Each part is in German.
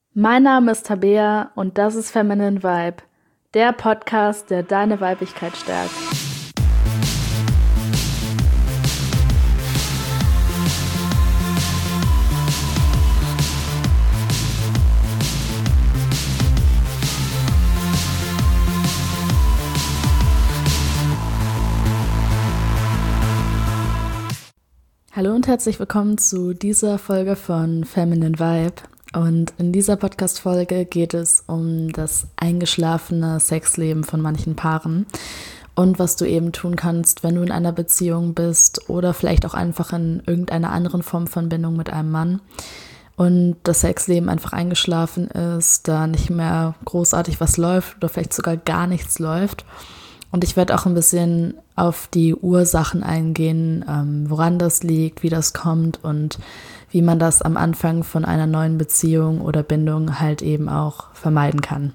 Mein Name ist Tabea und das ist Feminine Vibe, der Podcast, der deine Weiblichkeit stärkt. Hallo und herzlich willkommen zu dieser Folge von Feminine Vibe. Und in dieser Podcast-Folge geht es um das eingeschlafene Sexleben von manchen Paaren und was du eben tun kannst, wenn du in einer Beziehung bist oder vielleicht auch einfach in irgendeiner anderen Form von Bindung mit einem Mann und das Sexleben einfach eingeschlafen ist, da nicht mehr großartig was läuft oder vielleicht sogar gar nichts läuft. Und ich werde auch ein bisschen auf die Ursachen eingehen, woran das liegt, wie das kommt und wie man das am Anfang von einer neuen Beziehung oder Bindung halt eben auch vermeiden kann.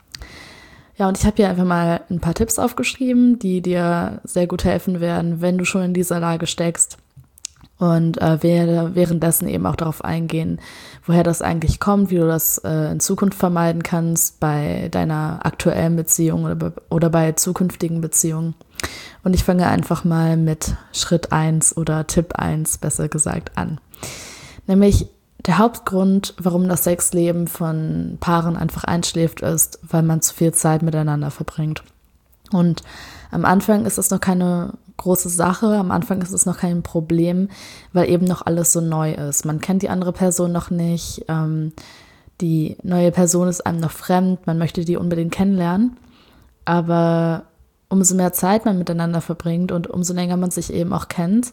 Ja, und ich habe hier einfach mal ein paar Tipps aufgeschrieben, die dir sehr gut helfen werden, wenn du schon in dieser Lage steckst. Und werde währenddessen eben auch darauf eingehen, woher das eigentlich kommt, wie du das in Zukunft vermeiden kannst bei deiner aktuellen Beziehung oder bei zukünftigen Beziehungen. Und ich fange einfach mal mit Schritt 1 oder Tipp 1 besser gesagt an. Nämlich der Hauptgrund, warum das Sexleben von Paaren einfach einschläft, ist, weil man zu viel Zeit miteinander verbringt. Und am Anfang ist es noch keine große Sache, am Anfang ist es noch kein Problem, weil eben noch alles so neu ist. Man kennt die andere Person noch nicht, die neue Person ist einem noch fremd, man möchte die unbedingt kennenlernen, aber umso mehr Zeit man miteinander verbringt und umso länger man sich eben auch kennt,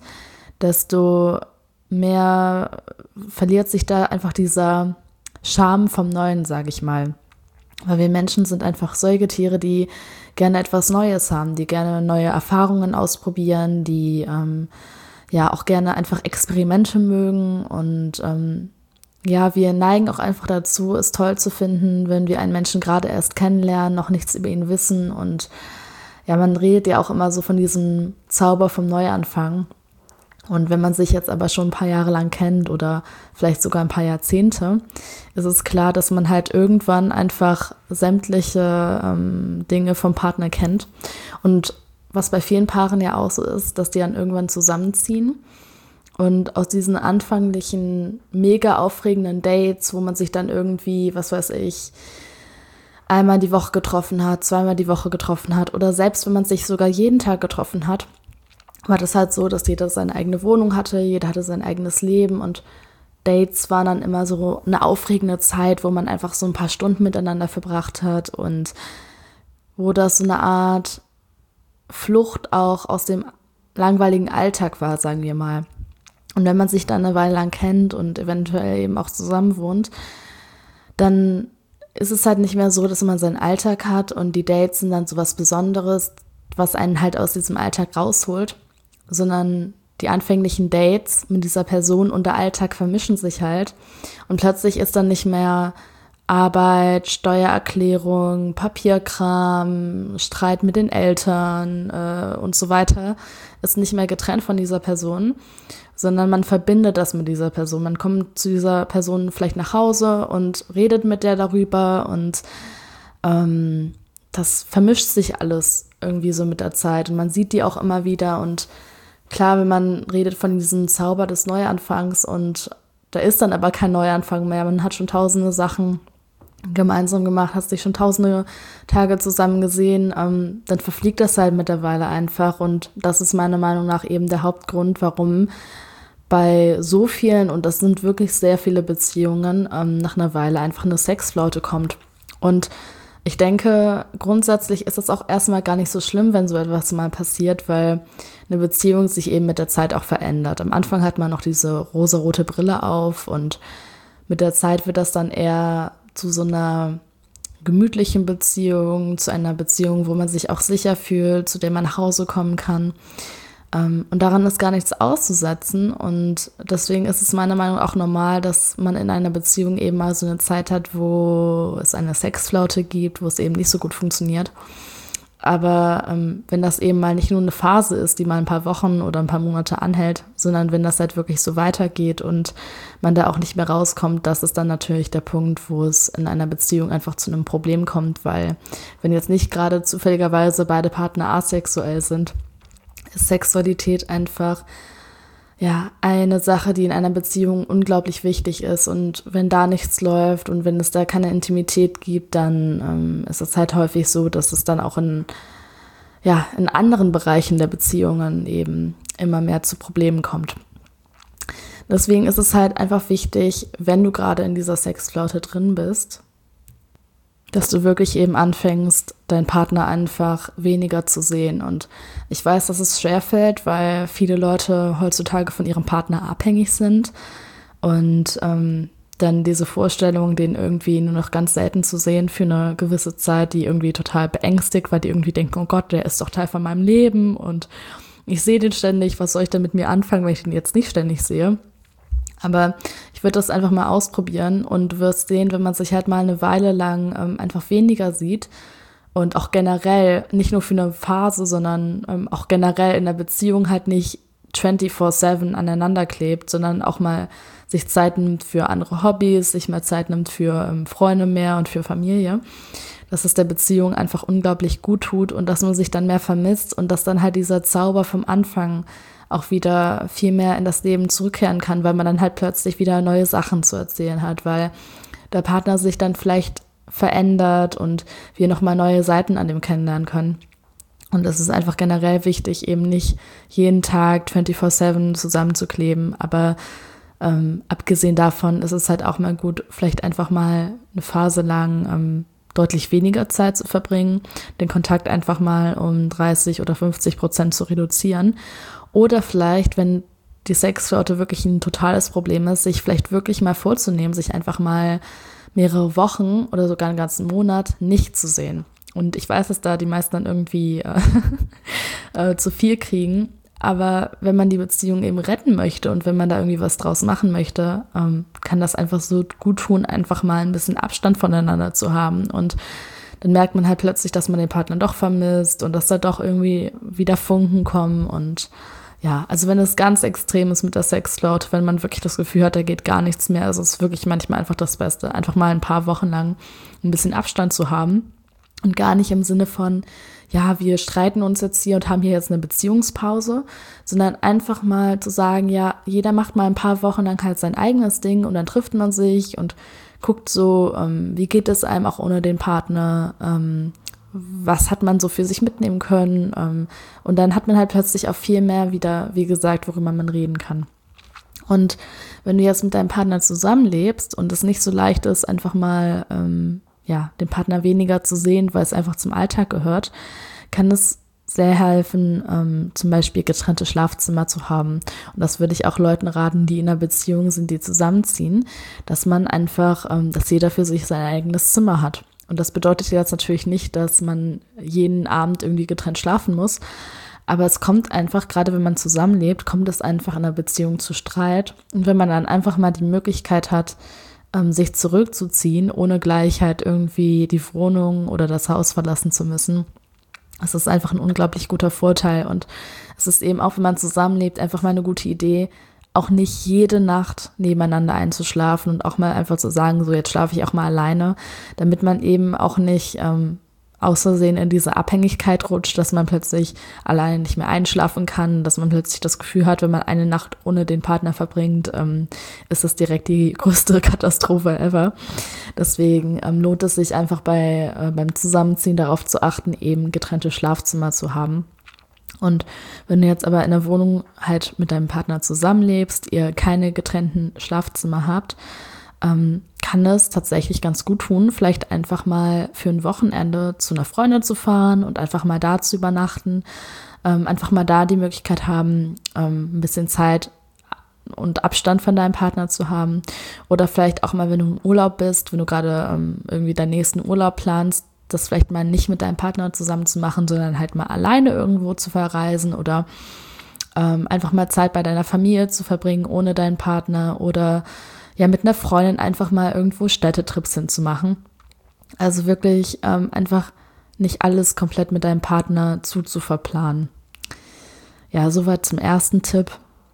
desto mehr verliert sich da einfach dieser Charme vom Neuen, sage ich mal. Weil wir Menschen sind einfach Säugetiere, die gerne etwas Neues haben, die gerne neue Erfahrungen ausprobieren, die auch gerne einfach Experimente mögen und wir neigen auch einfach dazu, es toll zu finden, wenn wir einen Menschen gerade erst kennenlernen, noch nichts über ihn wissen und ja, man redet ja auch immer so von diesem Zauber vom Neuanfang. Und wenn man sich jetzt aber schon ein paar Jahre lang kennt oder vielleicht sogar ein paar Jahrzehnte, ist es klar, dass man halt irgendwann einfach sämtliche Dinge vom Partner kennt. Und was bei vielen Paaren ja auch so ist, dass die dann irgendwann zusammenziehen und aus diesen anfänglichen, mega aufregenden Dates, wo man sich dann irgendwie, einmal die Woche getroffen hat, zweimal die Woche getroffen hat oder selbst wenn man sich sogar jeden Tag getroffen hat, war das halt so, dass jeder seine eigene Wohnung hatte, jeder hatte sein eigenes Leben und Dates waren dann immer so eine aufregende Zeit, wo man einfach so ein paar Stunden miteinander verbracht hat und wo das so eine Art Flucht auch aus dem langweiligen Alltag war, sagen wir mal. Und wenn man sich dann eine Weile lang kennt und eventuell eben auch zusammen wohnt, dann ist es halt nicht mehr so, dass man seinen Alltag hat und die Dates sind dann so was Besonderes, was einen halt aus diesem Alltag rausholt, sondern die anfänglichen Dates mit dieser Person und der Alltag vermischen sich halt und plötzlich ist dann nicht mehr Arbeit, Steuererklärung, Papierkram, Streit mit den Eltern und so weiter, ist nicht mehr getrennt von dieser Person, sondern man verbindet das mit dieser Person. Man kommt zu dieser Person vielleicht nach Hause und redet mit der darüber und das vermischt sich alles irgendwie so mit der Zeit und man sieht die auch immer wieder und klar, wenn man redet von diesem Zauber des Neuanfangs und da ist dann aber kein Neuanfang mehr, man hat schon tausende Sachen gemeinsam gemacht, hat sich schon tausende Tage zusammen gesehen, dann verfliegt das halt mittlerweile einfach und das ist meiner Meinung nach eben der Hauptgrund, warum bei so vielen, und das sind wirklich sehr viele Beziehungen, nach einer Weile einfach eine Sexflaute kommt und ich denke, grundsätzlich ist es auch erstmal gar nicht so schlimm, wenn so etwas mal passiert, weil eine Beziehung sich eben mit der Zeit auch verändert. Am Anfang hat man noch diese rosarote Brille auf und mit der Zeit wird das dann eher zu so einer gemütlichen Beziehung, zu einer Beziehung, wo man sich auch sicher fühlt, zu der man nach Hause kommen kann. Und daran ist gar nichts auszusetzen und deswegen ist es meiner Meinung nach auch normal, dass man in einer Beziehung eben mal so eine Zeit hat, wo es eine Sexflaute gibt, wo es eben nicht so gut funktioniert. Aber wenn das eben mal nicht nur eine Phase ist, die mal ein paar Wochen oder ein paar Monate anhält, sondern wenn das halt wirklich so weitergeht und man da auch nicht mehr rauskommt, das ist dann natürlich der Punkt, wo es in einer Beziehung einfach zu einem Problem kommt, weil wenn jetzt nicht gerade zufälligerweise beide Partner asexuell sind, ist Sexualität einfach ja eine Sache, die in einer Beziehung unglaublich wichtig ist. Und wenn da nichts läuft und wenn es da keine Intimität gibt, dann ist es halt häufig so, dass es dann auch in anderen Bereichen der Beziehungen eben immer mehr zu Problemen kommt. Deswegen ist es halt einfach wichtig, wenn du gerade in dieser Sexflaute drin bist, dass du wirklich eben anfängst, deinen Partner einfach weniger zu sehen. Und ich weiß, dass es schwerfällt, weil viele Leute heutzutage von ihrem Partner abhängig sind und dann diese Vorstellung, den irgendwie nur noch ganz selten zu sehen für eine gewisse Zeit, die irgendwie total beängstigt, weil die irgendwie denken, oh Gott, der ist doch Teil von meinem Leben und ich sehe den ständig, was soll ich denn mit mir anfangen, wenn ich den jetzt nicht ständig sehe? Aber ich würde das einfach mal ausprobieren und du wirst sehen, wenn man sich halt mal eine Weile lang einfach weniger sieht und auch generell, nicht nur für eine Phase, sondern auch generell in der Beziehung halt nicht 24/7 aneinander klebt, sondern auch mal sich Zeit nimmt für andere Hobbys, sich mal Zeit nimmt für Freunde mehr und für Familie, dass es der Beziehung einfach unglaublich gut tut und dass man sich dann mehr vermisst und dass dann halt dieser Zauber vom Anfang auch wieder viel mehr in das Leben zurückkehren kann, weil man dann halt plötzlich wieder neue Sachen zu erzählen hat, weil der Partner sich dann vielleicht verändert und wir nochmal neue Seiten an dem kennenlernen können. Und es ist einfach generell wichtig, eben nicht jeden Tag 24/7 zusammenzukleben, aber abgesehen davon ist es halt auch mal gut, vielleicht einfach mal eine Phase lang deutlich weniger Zeit zu verbringen, den Kontakt einfach mal um 30 oder 50% zu reduzieren. Oder vielleicht, wenn die Sexflaute wirklich ein totales Problem ist, sich vielleicht wirklich mal vorzunehmen, sich einfach mal mehrere Wochen oder sogar einen ganzen Monat nicht zu sehen. Und ich weiß, dass da die meisten dann irgendwie zu viel kriegen. Aber wenn man die Beziehung eben retten möchte und wenn man da irgendwie was draus machen möchte, kann das einfach so gut tun, einfach mal ein bisschen Abstand voneinander zu haben. Und dann merkt man halt plötzlich, dass man den Partner doch vermisst und dass da doch irgendwie wieder Funken kommen. Und ja, also wenn es ganz extrem ist mit der Sexflaute, wenn man wirklich das Gefühl hat, da geht gar nichts mehr, also es ist wirklich manchmal einfach das Beste, einfach mal ein paar Wochen lang ein bisschen Abstand zu haben. Und gar nicht im Sinne von, ja, wir streiten uns jetzt hier und haben hier jetzt eine Beziehungspause, sondern einfach mal zu sagen, ja, jeder macht mal ein paar Wochen lang halt sein eigenes Ding und dann trifft man sich und guckt so, wie geht es einem auch ohne den Partner, was hat man so für sich mitnehmen können, und dann hat man halt plötzlich auch viel mehr wieder, wie gesagt, worüber man reden kann. Und wenn du jetzt mit deinem Partner zusammenlebst und es nicht so leicht ist, einfach mal den Partner weniger zu sehen, weil es einfach zum Alltag gehört, kann es sehr helfen, zum Beispiel getrennte Schlafzimmer zu haben. Und das würde ich auch Leuten raten, die in einer Beziehung sind, die zusammenziehen, dass man einfach, dass jeder für sich sein eigenes Zimmer hat. Und das bedeutet jetzt natürlich nicht, dass man jeden Abend irgendwie getrennt schlafen muss, aber es kommt einfach, gerade wenn man zusammenlebt, kommt es einfach in einer Beziehung zu Streit. Und wenn man dann einfach mal die Möglichkeit hat, sich zurückzuziehen, ohne gleich halt irgendwie die Wohnung oder das Haus verlassen zu müssen, das ist einfach ein unglaublich guter Vorteil. Und es ist eben auch, wenn man zusammenlebt, einfach mal eine gute Idee, auch nicht jede Nacht nebeneinander einzuschlafen und auch mal einfach zu sagen, so jetzt schlafe ich auch mal alleine, damit man eben auch nicht aus Versehen in diese Abhängigkeit rutscht, dass man plötzlich alleine nicht mehr einschlafen kann, dass man plötzlich das Gefühl hat, wenn man eine Nacht ohne den Partner verbringt, ist das direkt die größte Katastrophe ever. Deswegen lohnt es sich einfach beim Zusammenziehen darauf zu achten, eben getrennte Schlafzimmer zu haben. Und wenn du jetzt aber in der Wohnung halt mit deinem Partner zusammenlebst, ihr keine getrennten Schlafzimmer habt, kann es tatsächlich ganz gut tun, vielleicht einfach mal für ein Wochenende zu einer Freundin zu fahren und einfach mal da zu übernachten, einfach mal da die Möglichkeit haben, ein bisschen Zeit und Abstand von deinem Partner zu haben. Oder vielleicht auch mal, wenn du im Urlaub bist, wenn du gerade irgendwie deinen nächsten Urlaub planst, das vielleicht mal nicht mit deinem Partner zusammen zu machen, sondern halt mal alleine irgendwo zu verreisen oder einfach mal Zeit bei deiner Familie zu verbringen ohne deinen Partner oder ja mit einer Freundin einfach mal irgendwo Städtetrips hinzumachen. Also wirklich einfach nicht alles komplett mit deinem Partner zuzuverplanen. Ja, soweit zum ersten Tipp.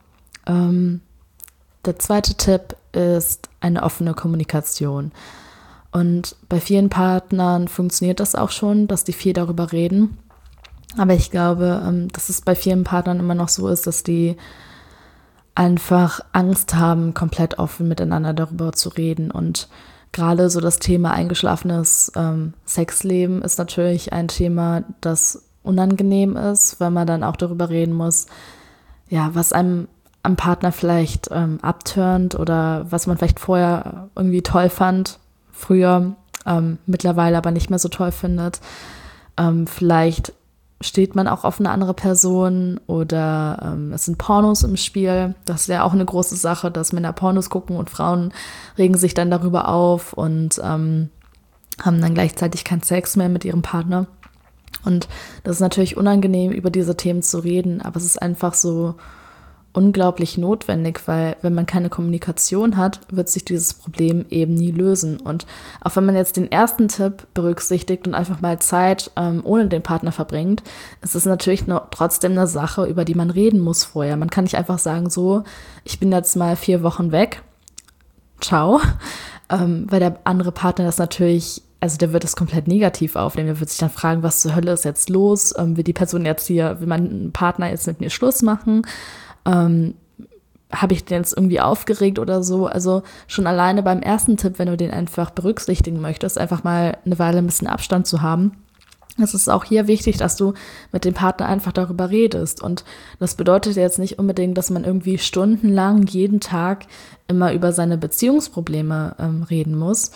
Der zweite Tipp ist eine offene Kommunikation. Und bei vielen Partnern funktioniert das auch schon, dass die viel darüber reden. Aber ich glaube, dass es bei vielen Partnern immer noch so ist, dass die einfach Angst haben, komplett offen miteinander darüber zu reden. Und gerade so das Thema eingeschlafenes Sexleben ist natürlich ein Thema, das unangenehm ist, weil man dann auch darüber reden muss, ja, was einem am Partner vielleicht abturnt oder was man vielleicht vorher irgendwie toll fand, früher, mittlerweile aber nicht mehr so toll findet. Vielleicht steht man auch auf eine andere Person oder es sind Pornos im Spiel. Das ist ja auch eine große Sache, dass Männer Pornos gucken und Frauen regen sich dann darüber auf und haben dann gleichzeitig keinen Sex mehr mit ihrem Partner. Und das ist natürlich unangenehm, über diese Themen zu reden, aber es ist einfach so unglaublich notwendig, weil wenn man keine Kommunikation hat, wird sich dieses Problem eben nie lösen. Und auch wenn man jetzt den ersten Tipp berücksichtigt und einfach mal Zeit ohne den Partner verbringt, ist es natürlich trotzdem eine Sache, über die man reden muss vorher. Man kann nicht einfach sagen, so, ich bin jetzt mal 4 Wochen weg, ciao, weil der andere Partner das natürlich, also der wird es komplett negativ aufnehmen. Der wird sich dann fragen, was zur Hölle ist jetzt los? Will die Person jetzt will mein Partner jetzt mit mir Schluss machen? Habe ich den jetzt irgendwie aufgeregt oder so? Also schon alleine beim ersten Tipp, wenn du den einfach berücksichtigen möchtest, einfach mal eine Weile ein bisschen Abstand zu haben. Es ist auch hier wichtig, dass du mit dem Partner einfach darüber redest. Und das bedeutet jetzt nicht unbedingt, dass man irgendwie stundenlang jeden Tag immer über seine Beziehungsprobleme reden muss.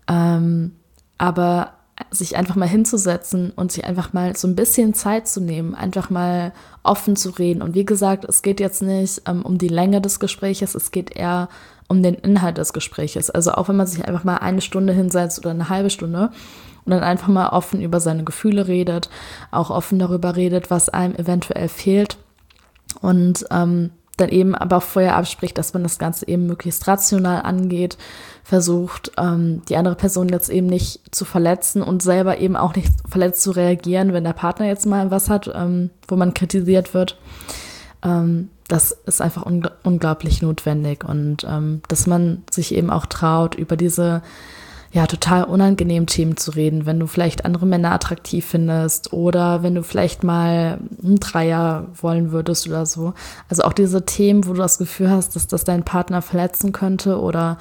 Aber sich einfach mal hinzusetzen und sich einfach mal so ein bisschen Zeit zu nehmen, einfach mal offen zu reden. Und wie gesagt, es geht jetzt nicht um die Länge des Gespräches, es geht eher um den Inhalt des Gespräches. Also auch wenn man sich einfach mal 1 Stunde hinsetzt oder eine halbe Stunde und dann einfach mal offen über seine Gefühle redet, auch offen darüber redet, was einem eventuell fehlt und dann eben aber auch vorher abspricht, dass man das Ganze eben möglichst rational angeht, versucht, die andere Person jetzt eben nicht zu verletzen und selber eben auch nicht verletzt zu reagieren, wenn der Partner jetzt mal was hat, wo man kritisiert wird. Das ist einfach unglaublich notwendig und dass man sich eben auch traut, über diese ja, total unangenehmen Themen zu reden, wenn du vielleicht andere Männer attraktiv findest oder wenn du vielleicht mal einen Dreier wollen würdest oder so. Also auch diese Themen, wo du das Gefühl hast, dass das deinen Partner verletzen könnte oder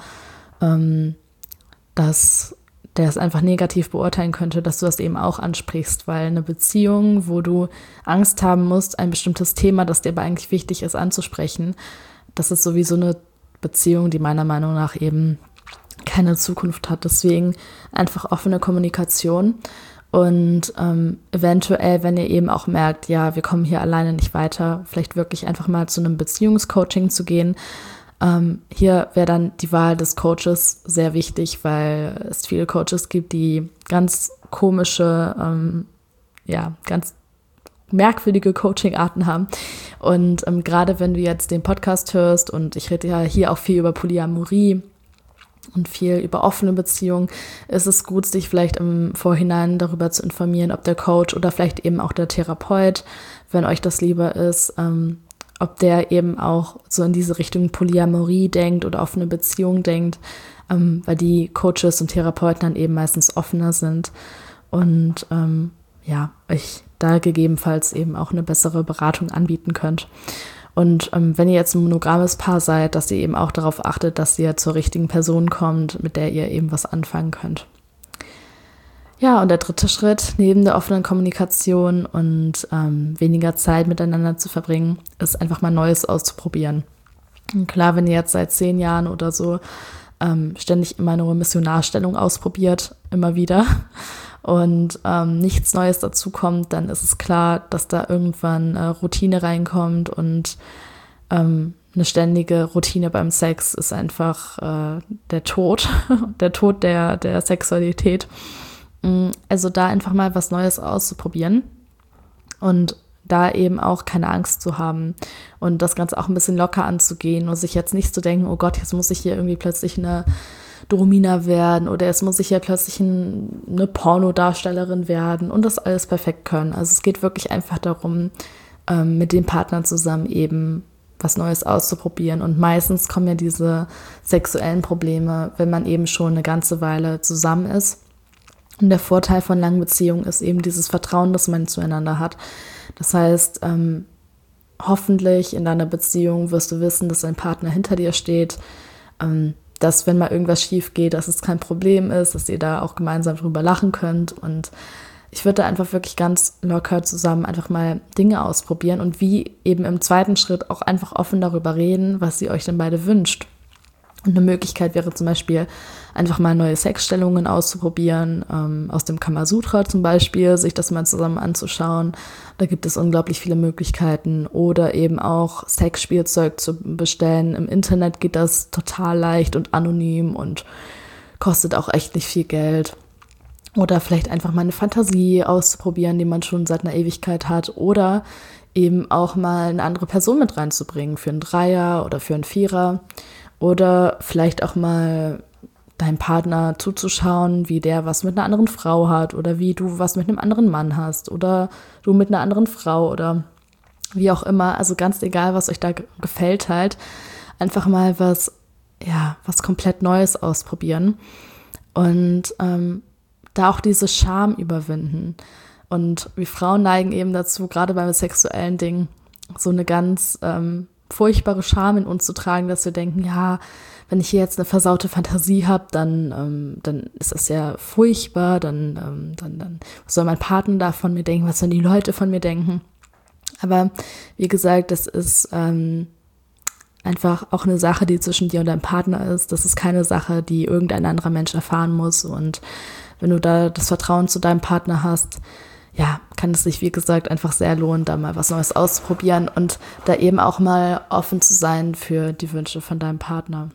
dass der es einfach negativ beurteilen könnte, dass du das eben auch ansprichst, weil eine Beziehung, wo du Angst haben musst, ein bestimmtes Thema, das dir aber eigentlich wichtig ist, anzusprechen, das ist sowieso eine Beziehung, die meiner Meinung nach eben keine Zukunft hat. Deswegen einfach offene Kommunikation und eventuell, wenn ihr eben auch merkt, ja, wir kommen hier alleine nicht weiter, vielleicht wirklich einfach mal zu einem Beziehungscoaching zu gehen. Hier wäre dann die Wahl des Coaches sehr wichtig, weil es viele Coaches gibt, die ganz komische, ganz merkwürdige Coaching-Arten haben. Und gerade wenn du jetzt den Podcast hörst, und ich rede ja hier auch viel über Polyamorie und viel über offene Beziehungen, ist es gut, sich vielleicht im Vorhinein darüber zu informieren, ob der Coach oder vielleicht eben auch der Therapeut, wenn euch das lieber ist, ob der eben auch so in diese Richtung Polyamorie denkt oder offene Beziehung denkt, weil die Coaches und Therapeuten dann eben meistens offener sind und euch da gegebenenfalls eben auch eine bessere Beratung anbieten könnt. Und wenn ihr jetzt ein monogames Paar seid, dass ihr eben auch darauf achtet, dass ihr zur richtigen Person kommt, mit der ihr eben was anfangen könnt. Ja, und der dritte Schritt, neben der offenen Kommunikation und weniger Zeit miteinander zu verbringen, ist einfach mal Neues auszuprobieren. Und klar, wenn ihr jetzt seit 10 Jahren oder so ständig immer nur Missionarstellung ausprobiert, immer wieder, und nichts Neues dazukommt, dann ist es klar, dass da irgendwann Routine reinkommt und eine ständige Routine beim Sex ist einfach der Tod der Sexualität. Also da einfach mal was Neues auszuprobieren und da eben auch keine Angst zu haben und das Ganze auch ein bisschen locker anzugehen und sich jetzt nicht zu denken, oh Gott, jetzt muss ich hier irgendwie plötzlich eine Domina werden oder jetzt muss ich ja plötzlich eine Pornodarstellerin werden und das alles perfekt können. Also es geht wirklich einfach darum, mit dem Partner zusammen eben was Neues auszuprobieren. Und meistens kommen ja diese sexuellen Probleme, wenn man eben schon eine ganze Weile zusammen ist. Und der Vorteil von langen Beziehungen ist eben dieses Vertrauen, das man zueinander hat. Das heißt, hoffentlich in deiner Beziehung wirst du wissen, dass dein Partner hinter dir steht, dass wenn mal irgendwas schief geht, dass es kein Problem ist, dass ihr da auch gemeinsam drüber lachen könnt. Und ich würde da einfach wirklich ganz locker zusammen einfach mal Dinge ausprobieren und wie eben im zweiten Schritt auch einfach offen darüber reden, was ihr euch denn beide wünscht. Und eine Möglichkeit wäre zum Beispiel, einfach mal neue Sexstellungen auszuprobieren, aus dem Kamasutra zum Beispiel, sich das mal zusammen anzuschauen. Da gibt es unglaublich viele Möglichkeiten. Oder eben auch Sexspielzeug zu bestellen. Im Internet geht das total leicht und anonym und kostet auch echt nicht viel Geld. Oder vielleicht einfach mal eine Fantasie auszuprobieren, die man schon seit einer Ewigkeit hat. Oder eben auch mal eine andere Person mit reinzubringen für einen Dreier oder für einen Vierer. Oder vielleicht auch mal deinem Partner zuzuschauen, wie der was mit einer anderen Frau hat oder wie du was mit einem anderen Mann hast oder du mit einer anderen Frau oder wie auch immer. Also ganz egal, was euch da gefällt halt. Einfach mal was komplett Neues ausprobieren und da auch diese Scham überwinden. Und wir Frauen neigen eben dazu, gerade beim sexuellen Ding, so eine ganz furchtbare Scham in uns zu tragen, dass wir denken, ja, wenn ich hier jetzt eine versaute Fantasie habe, dann ist das ja furchtbar, dann was soll mein Partner da von mir denken, was sollen die Leute von mir denken? Aber wie gesagt, das ist einfach auch eine Sache, die zwischen dir und deinem Partner ist. Das ist keine Sache, die irgendein anderer Mensch erfahren muss. Und wenn du da das Vertrauen zu deinem Partner hast, ja, kann es sich, wie gesagt, einfach sehr lohnen, da mal was Neues auszuprobieren und da eben auch mal offen zu sein für die Wünsche von deinem Partner.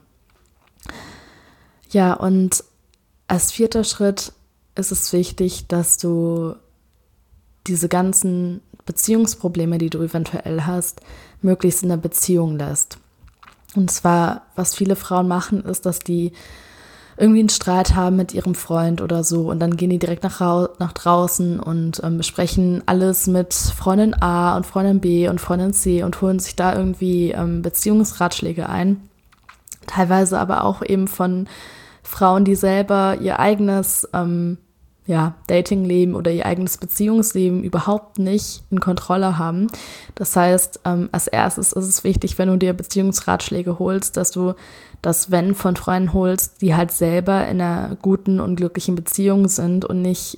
Ja, und als 4. Schritt ist es wichtig, dass du diese ganzen Beziehungsprobleme, die du eventuell hast, möglichst in der Beziehung lässt. Und zwar, was viele Frauen machen, ist, dass die irgendwie einen Streit haben mit ihrem Freund oder so und dann gehen die direkt nach draußen und besprechen alles mit Freundin A und Freundin B und Freundin C und holen sich da irgendwie Beziehungsratschläge ein. Teilweise aber auch eben von Frauen, die selber ihr eigenes Datingleben oder ihr eigenes Beziehungsleben überhaupt nicht in Kontrolle haben. Das heißt, als erstes ist es wichtig, wenn du dir Beziehungsratschläge holst, dass du das Wenn von Freunden holst, die halt selber in einer guten und glücklichen Beziehung sind und nicht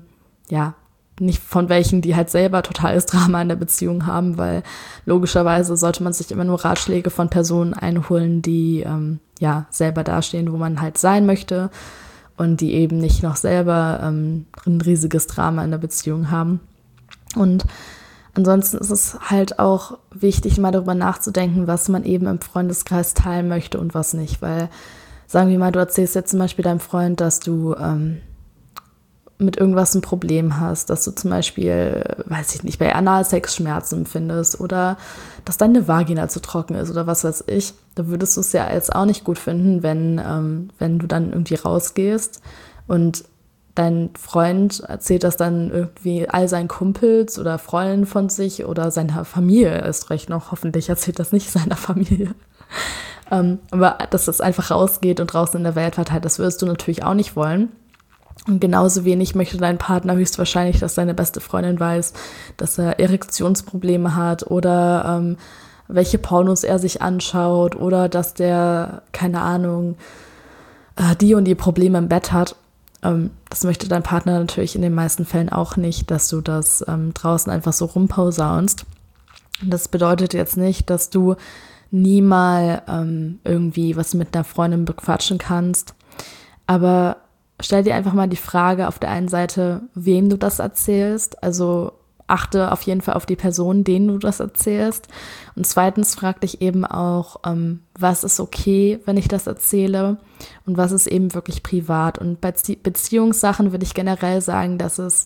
von welchen, die halt selber totales Drama in der Beziehung haben, weil logischerweise sollte man sich immer nur Ratschläge von Personen einholen, die selber dastehen, wo man halt sein möchte und die eben nicht noch selber ein riesiges Drama in der Beziehung haben. Und ansonsten ist es halt auch wichtig, mal darüber nachzudenken, was man eben im Freundeskreis teilen möchte und was nicht. Weil, sagen wir mal, du erzählst jetzt zum Beispiel deinem Freund, dass du mit irgendwas ein Problem hast, dass du zum Beispiel, weiß ich nicht, bei Analsex Schmerzen empfindest oder dass deine Vagina zu trocken ist oder was weiß ich, da würdest du es ja jetzt auch nicht gut finden, wenn du dann irgendwie rausgehst und dein Freund erzählt das dann irgendwie all seinen Kumpels oder Freunden von sich oder seiner Familie erst recht noch. Hoffentlich erzählt das nicht seiner Familie. Aber dass das einfach rausgeht und draußen in der Welt verteilt, das würdest du natürlich auch nicht wollen. Und genauso wenig möchte dein Partner höchstwahrscheinlich, dass deine beste Freundin weiß, dass er Erektionsprobleme hat oder welche Pornos er sich anschaut oder dass der, keine Ahnung, die und die Probleme im Bett hat. Das möchte dein Partner natürlich in den meisten Fällen auch nicht, dass du das draußen einfach so rumpausaunst. Und das bedeutet jetzt nicht, dass du nie mal irgendwie was mit einer Freundin bequatschen kannst. Aber stell dir einfach mal die Frage auf der einen Seite, wem du das erzählst. Also achte auf jeden Fall auf die Person, denen du das erzählst. Und zweitens frag dich eben auch, was ist okay, wenn ich das erzähle und was ist eben wirklich privat. Und bei Beziehungssachen würde ich generell sagen, dass es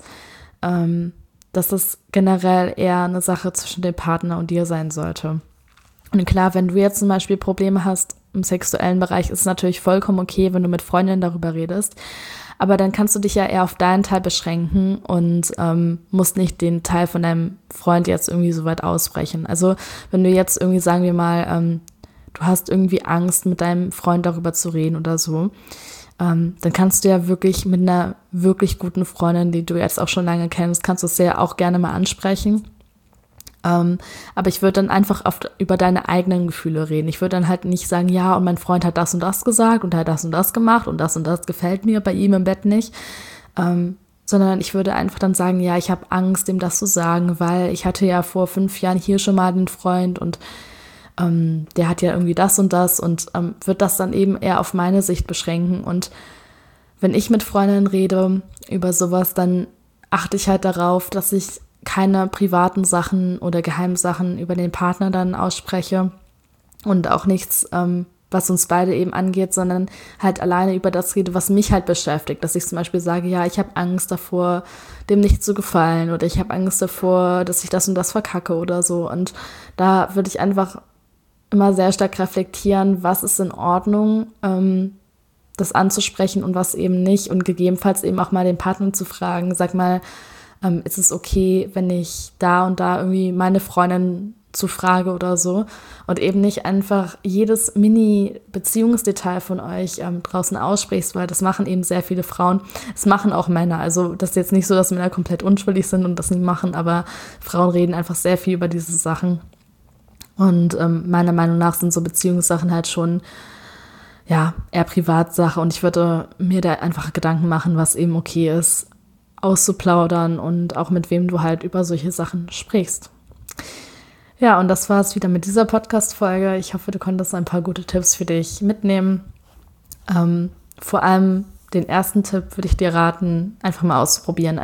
generell eher eine Sache zwischen dem Partner und dir sein sollte. Und klar, wenn du jetzt zum Beispiel Probleme hast im sexuellen Bereich ist es natürlich vollkommen okay, wenn du mit Freundinnen darüber redest. Aber dann kannst du dich ja eher auf deinen Teil beschränken und musst nicht den Teil von deinem Freund jetzt irgendwie so weit ausbrechen. Also wenn du jetzt irgendwie, sagen wir mal, du hast irgendwie Angst, mit deinem Freund darüber zu reden oder so, dann kannst du ja wirklich mit einer wirklich guten Freundin, die du jetzt auch schon lange kennst, kannst du es ja auch gerne mal ansprechen. Aber ich würde dann einfach über deine eigenen Gefühle reden. Ich würde dann halt nicht sagen, ja, und mein Freund hat das und das gesagt und er hat das und das gemacht und das gefällt mir bei ihm im Bett nicht. Sondern ich würde einfach dann sagen, ja, ich habe Angst, ihm das zu sagen, weil ich hatte ja vor 5 Jahren hier schon mal einen Freund und der hat ja irgendwie das und würde das dann eben eher auf meine Sicht beschränken. Und wenn ich mit Freundinnen rede über sowas, dann achte ich halt darauf, dass ich keine privaten Sachen oder Geheimsachen über den Partner dann ausspreche und auch nichts, was uns beide eben angeht, sondern halt alleine über das rede, was mich halt beschäftigt. Dass ich zum Beispiel sage, ja, ich habe Angst davor, dem nicht zu gefallen oder ich habe Angst davor, dass ich das und das verkacke oder so. Und da würde ich einfach immer sehr stark reflektieren, was ist in Ordnung, das anzusprechen und was eben nicht und gegebenenfalls eben auch mal den Partner zu fragen, sag mal, ist es okay, wenn ich da und da irgendwie meine Freundin zu frage oder so und eben nicht einfach jedes Mini-Beziehungsdetail von euch draußen aussprichst, weil das machen eben sehr viele Frauen. Das machen auch Männer. Also das ist jetzt nicht so, dass Männer komplett unschuldig sind und das nicht machen, aber Frauen reden einfach sehr viel über diese Sachen. Und meiner Meinung nach sind so Beziehungssachen halt schon ja eher Privatsache und ich würde mir da einfach Gedanken machen, was eben okay ist, auszuplaudern und auch mit wem du halt über solche Sachen sprichst. Ja, und das war es wieder mit dieser Podcast-Folge. Ich hoffe, du konntest ein paar gute Tipps für dich mitnehmen. Vor allem den ersten Tipp würde ich dir raten, einfach mal auszuprobieren,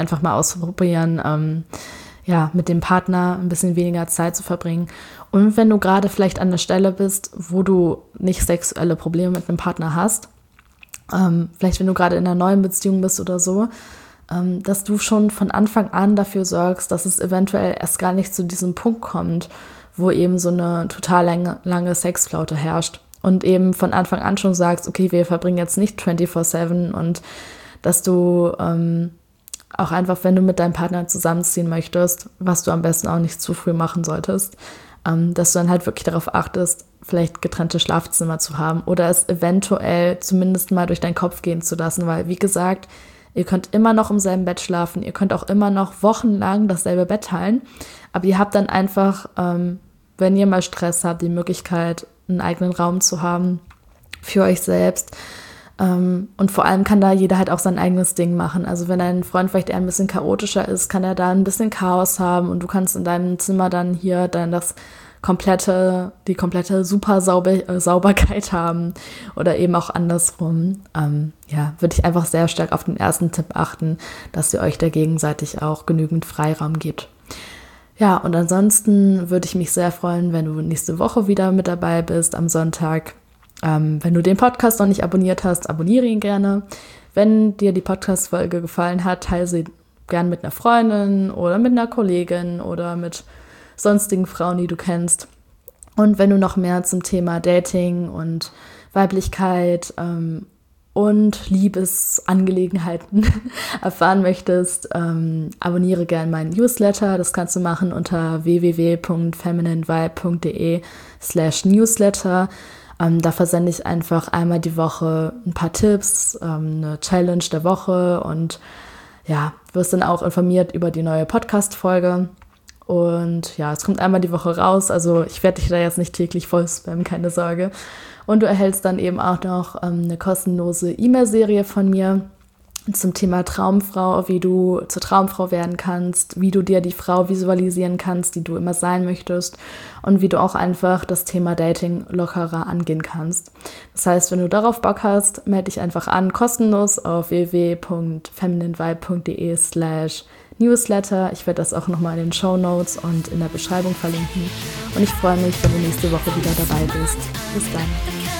mit dem Partner ein bisschen weniger Zeit zu verbringen. Und wenn du gerade vielleicht an der Stelle bist, wo du nicht sexuelle Probleme mit einem Partner hast, vielleicht wenn du gerade in einer neuen Beziehung bist oder so, dass du schon von Anfang an dafür sorgst, dass es eventuell erst gar nicht zu diesem Punkt kommt, wo eben so eine total lange Sexflaute herrscht. Und eben von Anfang an schon sagst, okay, wir verbringen jetzt nicht 24/7 und dass du auch einfach, wenn du mit deinem Partner zusammenziehen möchtest, was du am besten auch nicht zu früh machen solltest, dass du dann halt wirklich darauf achtest, vielleicht getrennte Schlafzimmer zu haben oder es eventuell zumindest mal durch deinen Kopf gehen zu lassen, weil wie gesagt, ihr könnt immer noch im selben Bett schlafen, ihr könnt auch immer noch wochenlang dasselbe Bett teilen, aber ihr habt dann einfach, wenn ihr mal Stress habt, die Möglichkeit, einen eigenen Raum zu haben für euch selbst. Und vor allem kann da jeder halt auch sein eigenes Ding machen. Also wenn dein Freund vielleicht eher ein bisschen chaotischer ist, kann er da ein bisschen Chaos haben und du kannst in deinem Zimmer dann hier dann die komplette Sauberkeit haben oder eben auch andersrum. Würde ich einfach sehr stark auf den ersten Tipp achten, dass ihr euch da gegenseitig auch genügend Freiraum gebt. Ja, und ansonsten würde ich mich sehr freuen, wenn du nächste Woche wieder mit dabei bist am Sonntag. Wenn du den Podcast noch nicht abonniert hast, abonniere ihn gerne. Wenn dir die Podcast-Folge gefallen hat, teile sie gerne mit einer Freundin oder mit einer Kollegin oder mit sonstigen Frauen, die du kennst. Und wenn du noch mehr zum Thema Dating und Weiblichkeit und Liebesangelegenheiten erfahren möchtest, abonniere gerne meinen Newsletter. Das kannst du machen unter www.femininevibe.de/newsletter. Da versende ich einfach einmal die Woche ein paar Tipps, eine Challenge der Woche und ja, wirst dann auch informiert über die neue Podcast-Folge. Und ja, es kommt einmal die Woche raus, also ich werde dich da jetzt nicht täglich voll spammen, keine Sorge. Und du erhältst dann eben auch noch eine kostenlose E-Mail-Serie von mir zum Thema Traumfrau, wie du zur Traumfrau werden kannst, wie du dir die Frau visualisieren kannst, die du immer sein möchtest und wie du auch einfach das Thema Dating lockerer angehen kannst. Das heißt, wenn du darauf Bock hast, melde dich einfach an, kostenlos auf www.femininevibe.de/newsletter. Ich werde das auch nochmal in den Shownotes und in der Beschreibung verlinken. Und ich freue mich, wenn du nächste Woche wieder dabei bist. Bis dann.